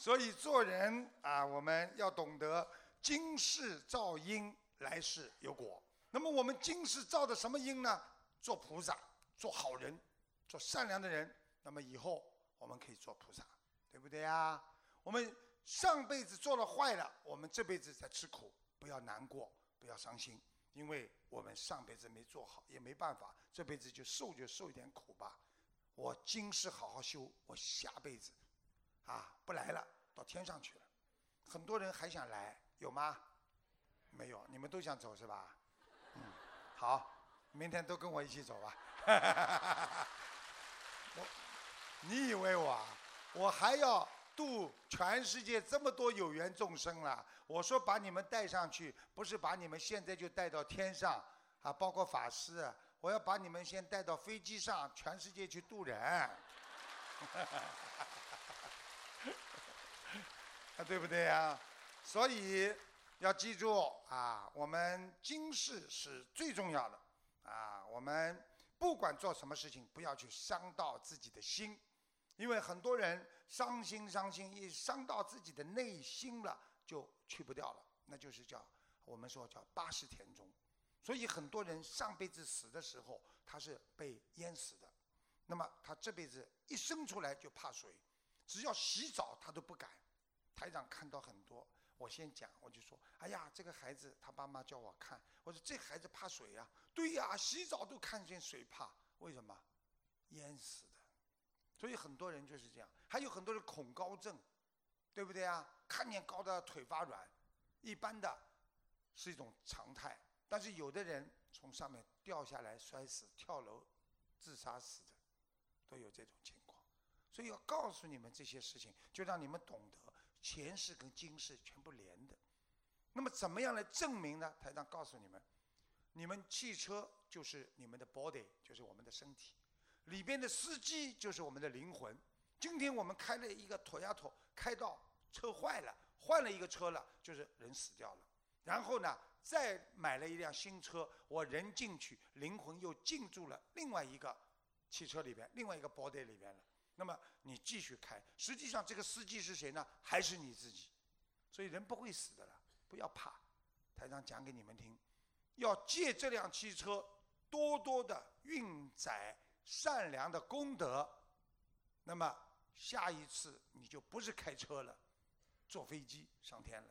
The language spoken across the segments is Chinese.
所以做人啊，我们要懂得今世造因，来世有果。那么我们今世造的什么因呢？做菩萨，做好人，做善良的人。那么以后我们可以做菩萨，对不对呀？我们上辈子做了坏了，我们这辈子在吃苦，不要难过，不要伤心，因为我们上辈子没做好，也没办法，这辈子就受一点苦吧。我今世好好修，我下辈子不来了，到天上去了。很多人还想来，有吗？没有，你们都想走是吧？好，明天都跟我一起走吧。你以为我还要度全世界这么多有缘众生了？我说把你们带上去，不是把你们现在就带到天上包括法师，我要把你们先带到飞机上，全世界去度人。对不对呀？所以要记住我们今世是最重要的我们不管做什么事情，不要去伤到自己的心，因为很多人伤心，一伤到自己的内心了，就去不掉了，那就是我们说叫80田中。所以很多人上辈子死的时候，他是被淹死的，那么他这辈子一生出来就怕水，只要洗澡他都不敢。台长看到很多，我先讲，我就说，哎呀，这个孩子他爸妈叫我看，我说这孩子怕水呀，对呀，洗澡都看见水怕，为什么？淹死的。所以很多人就是这样，还有很多人恐高症，对不对啊？看见高的腿发软，一般的是一种常态，但是有的人从上面掉下来摔死，跳楼自杀死的，都有这种情况。所以要告诉你们这些事情，就让你们懂得前世跟今世全部连的。那么怎么样来证明呢？台长告诉你们，你们汽车就是你们的 body， 就是我们的身体，里边的司机就是我们的灵魂。今天我们开了一个Toyota，开到车坏了，换了一个车了，就是人死掉了。然后呢，再买了一辆新车，我人进去，灵魂又进驻了另外一个汽车里边，另外一个 body 里边了。那么你继续开，实际上这个司机是谁呢？还是你自己。所以人不会死的了，不要怕。台长讲给你们听，要借这辆汽车多多的运载善良的功德，那么下一次你就不是开车了，坐飞机上天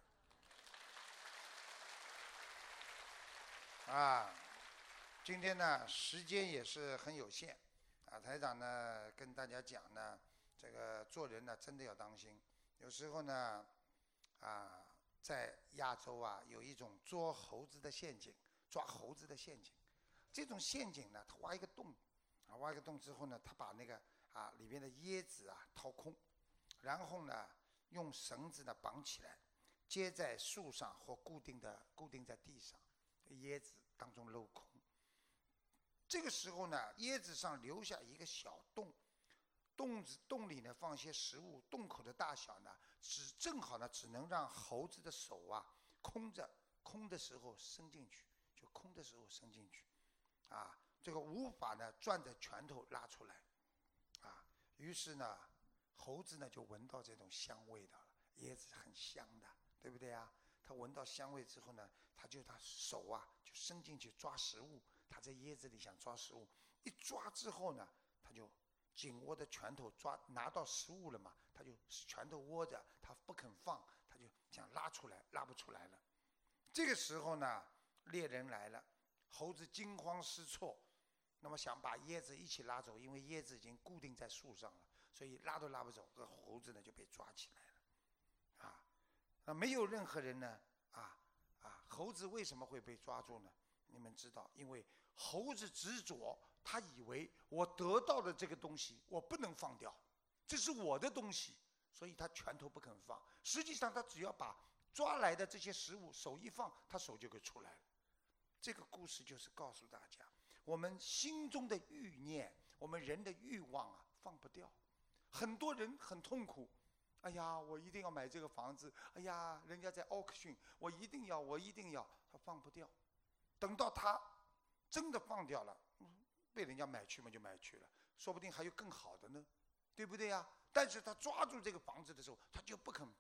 了。今天呢时间也是很有限台长呢跟大家讲呢，这个做人呢真的要当心。有时候呢在亚洲有一种捉猴子的陷阱，抓猴子的陷阱。这种陷阱呢，他挖一个洞挖一个洞之后呢，他把那个里面的椰子掏空，然后呢用绳子呢绑起来，接在树上或固定在地上，椰子当中镂空。这个时候呢，椰子上留下一个小洞，洞里呢放些食物，洞口的大小呢正好呢只能让猴子的手空的时候伸进去，就空的时候伸进去这个无法呢攥着拳头拉出来于是呢猴子呢就闻到这种香味道了，椰子很香的，对不对他闻到香味之后呢，他手就伸进去抓食物，他在椰子里想抓食物，一抓之后呢，他就紧握的拳头拿到食物了嘛，他就拳头握着，他不肯放，他就想拉出来，拉不出来了。这个时候呢，猎人来了，猴子惊慌失措，那么想把椰子一起拉走，因为椰子已经固定在树上了，所以拉都拉不走，这猴子呢就被抓起来了没有任何人呢猴子为什么会被抓住呢？你们知道，因为猴子执着，他以为我得到的这个东西我不能放掉，这是我的东西，所以他拳头不肯放。实际上他只要把抓来的这些食物手一放，他手就给出来了。这个故事就是告诉大家，我们心中的欲念，我们人的欲望放不掉。很多人很痛苦，哎呀，我一定要买这个房子，哎呀，人家在 auction， 我一定要，他放不掉。等到他真的放掉了，被人家买去嘛就买去了，说不定还有更好的呢，对不对但是他抓住这个房子的时候，他就不肯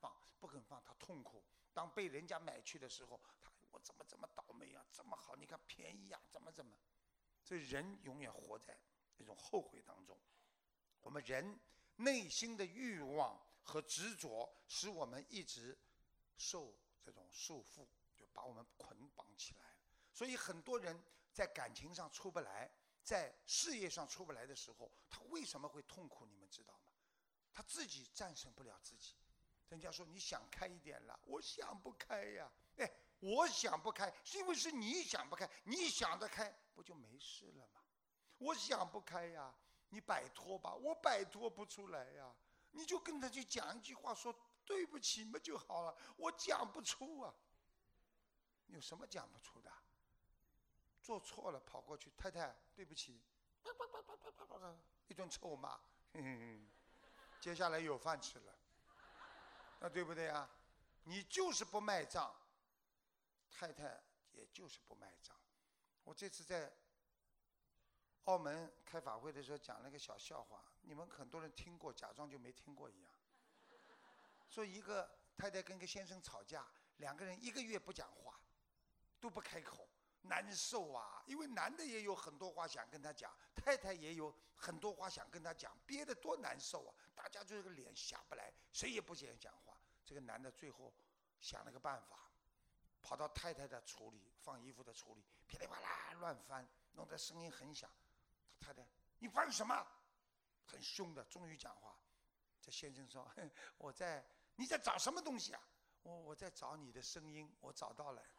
当被人家买去的时候，我怎么这么倒霉啊？这么好，你看便宜啊，怎么？所以人永远活在那种后悔当中。我们人内心的欲望和执着，使我们一直受这种束缚，就把我们捆绑起来了。所以很多人在感情上出不来，在事业上出不来的时候，他为什么会痛苦？你们知道吗？他自己战胜不了自己。人家说你想开一点了，我想不开呀。哎，我想不开，是因为是你想不开，你想得开，不就没事了吗？我想不开呀，你摆脱吧，我摆脱不出来呀。你就跟他去讲一句话，说对不起嘛就好了，我讲不出啊。有什么讲不出的？做错了跑过去，太太对不起，一顿臭骂，接下来有饭吃了，那对不对啊？你就是不卖账，太太也就是不卖账。我这次在澳门开法会的时候讲了个小笑话，你们很多人听过，假装就没听过一样。说一个太太跟一个先生吵架，两个人1个月不讲话，都不开口，难受啊！因为男的也有很多话想跟他讲，太太也有很多话想跟他讲，憋得多难受啊！大家就这个脸下不来，谁也不想讲话。这个男的最后想了个办法，跑到太太的橱里，放衣服的橱里，噼里啪啦乱翻，弄得声音很响。太太，你翻什么？很凶的，终于讲话。这先生说：“你在找什么东西啊？我在找你的声音，我找到了。”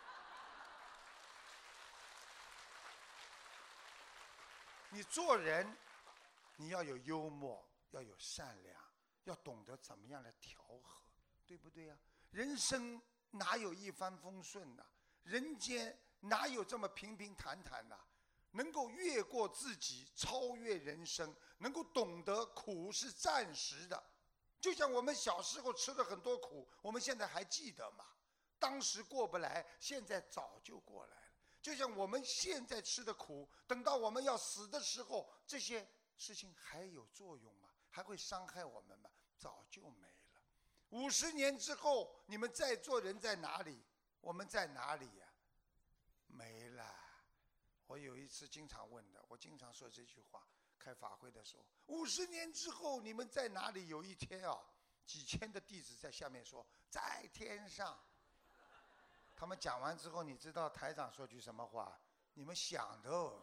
你做人，你要有幽默，要有善良，要懂得怎么样来调和，对不对呀？人生哪有一帆风顺呐？人间哪有这么平平坦坦呐？能够越过自己，超越人生，能够懂得苦是暂时的。就像我们小时候吃了很多苦，我们现在还记得吗？当时过不来，现在早就过来了。就像我们现在吃的苦，等到我们要死的时候，这些事情还有作用吗？还会伤害我们吗？早就没了。50年之后，你们在座人在哪里？我们在哪里呀？没了。我有一次经常问的，我经常说这句话，开法会的时候，50年之后你们在哪里？有一天啊，几千的弟子在下面说在天上。他们讲完之后，你知道台长说句什么话？你们想的哦，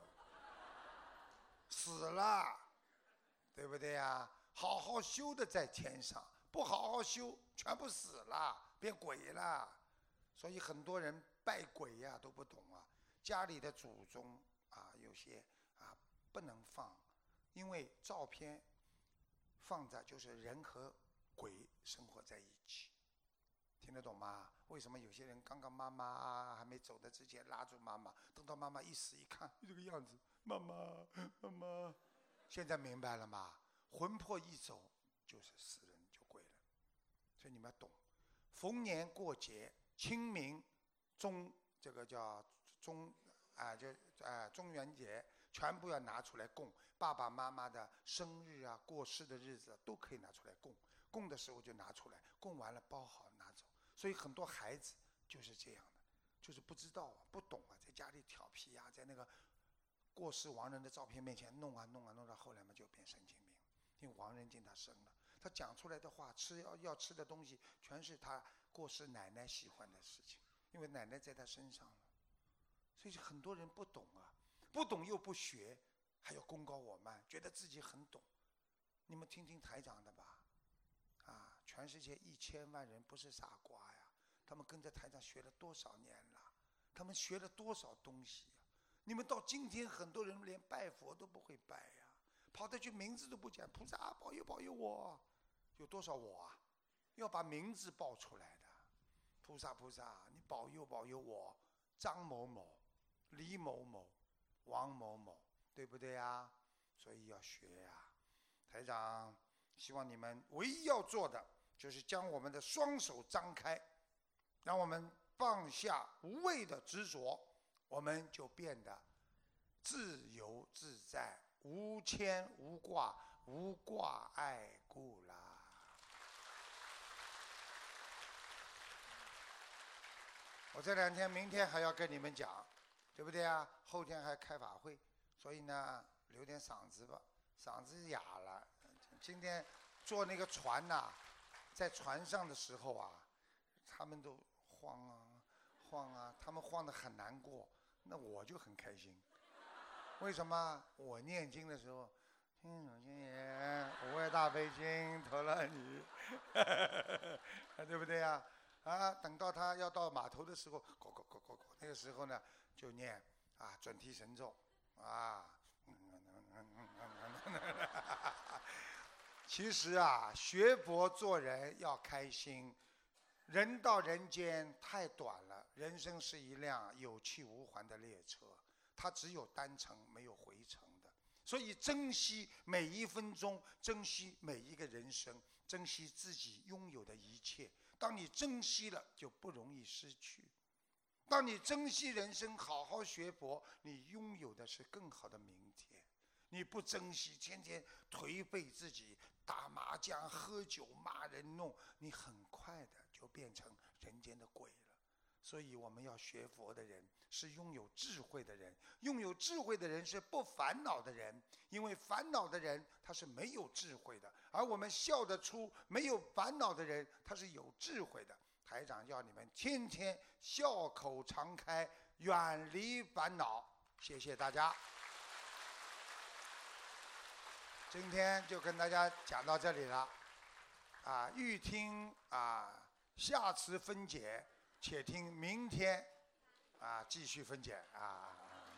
死了，对不对呀？好好修的在天上，不好好修，全部死了，变鬼了。所以很多人拜鬼呀都不懂啊。家里的祖宗啊，有些啊不能放，因为照片放着就是人和鬼生活在一起，听得懂吗？为什么有些人刚刚妈妈还没走的之前拉住妈妈，等到妈妈一死一看这个样子，妈妈，现在明白了吗？魂魄一走就是死人就鬼了，所以你们要懂。逢年过节，清明、这个叫中元节，全部要拿出来供。爸爸妈妈的生日啊、过世的日子都可以拿出来供。供的时候就拿出来，供完了包好拿走。所以很多孩子就是这样的，就是不知道啊、不懂啊，在家里调皮啊，在那个过世亡人的照片面前弄啊弄啊弄到后来嘛就变神经病，因为亡人进他生了，他讲出来的话，要吃的东西全是他过世奶奶喜欢的事情，因为奶奶在他身上了。所以很多人不懂啊，不懂又不学，还要功高我慢，觉得自己很懂。你们听听台长的吧，啊，全世界1000万人不是傻瓜呀，他们跟着台长学了多少年了，他们学了多少东西呀？你们到今天很多人连拜佛都不会拜呀，跑得去名字都不讲，菩萨保佑保佑我，有多少我啊？要把名字报出来的，菩萨菩萨，你保佑保佑我，张某某、李某某、王某某，对不对呀？所以要学呀。台长希望你们唯一要做的就是将我们的双手张开，让我们放下无谓的执着，我们就变得自由自在，无牵无挂，无挂碍故啦。 我这2天、明天还要跟你们讲，对不对啊？后天还开法会，所以呢，留点嗓子吧，嗓子哑了。今天坐那个船呐、在船上的时候啊，他们都晃啊晃啊，他们晃得很难过，那我就很开心。为什么？我念经的时候，心有心言，无畏大悲经，投了你，对不对呀？啊，等到他要到码头的时候，那个时候呢，就念啊准提神咒，啊，其实啊，学佛做人要开心。人到人间太短了，人生是一辆有去无还的列车，它只有单程没有回程的。所以珍惜每一分钟，珍惜每一个人生，珍惜自己拥有的一切。当你珍惜了，就不容易失去。当你珍惜人生，好好学佛，你拥有的是更好的明天。你不珍惜，天天颓废自己，打麻将、喝酒、骂人弄，你很快的就变成人间的鬼了。所以我们要学佛的人是拥有智慧的人，拥有智慧的人是不烦恼的人，因为烦恼的人他是没有智慧的，而我们笑得出没有烦恼的人他是有智慧的。台长要你们天天笑口常开，远离烦恼。谢谢大家。今天就跟大家讲到这里了，啊，欲听啊下次分解，且听明天啊继续分解啊。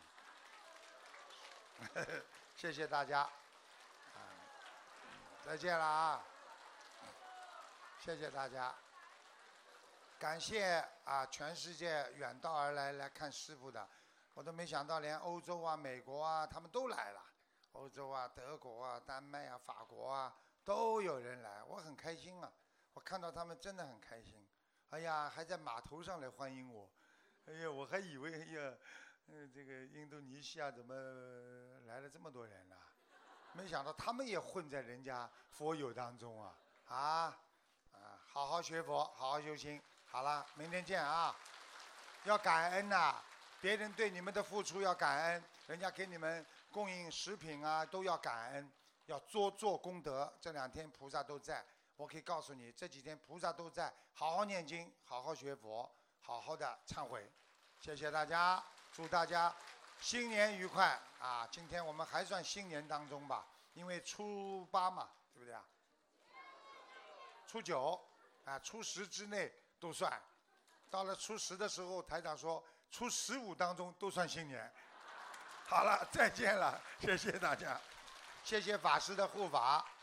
谢谢大家，啊，再见了啊，谢谢大家，感谢啊全世界远道而来看师父的，我都没想到连欧洲啊、美国啊他们都来了。欧洲啊、德国啊、丹麦啊、法国啊，都有人来，我很开心啊！我看到他们真的很开心。哎呀，还在码头上来欢迎我，哎呀，我还以为哎呀，这个印度尼西亚怎么来了这么多人呢？没想到他们也混在人家佛友当中啊！好好学佛，好好修心。好了，明天见啊！要感恩呐，别人对你们的付出要感恩，人家给你们供应食品啊，都要感恩，要多做功德。这2天菩萨都在，我可以告诉你，这几天菩萨都在，好好念经，好好学佛，好好的忏悔。谢谢大家，祝大家新年愉快啊！今天我们还算新年当中吧，因为初8嘛，对不对啊？初9啊，初10之内都算。到了初10的时候，台长说初15当中都算新年。好了，再见了，谢谢大家，谢谢法师的护法。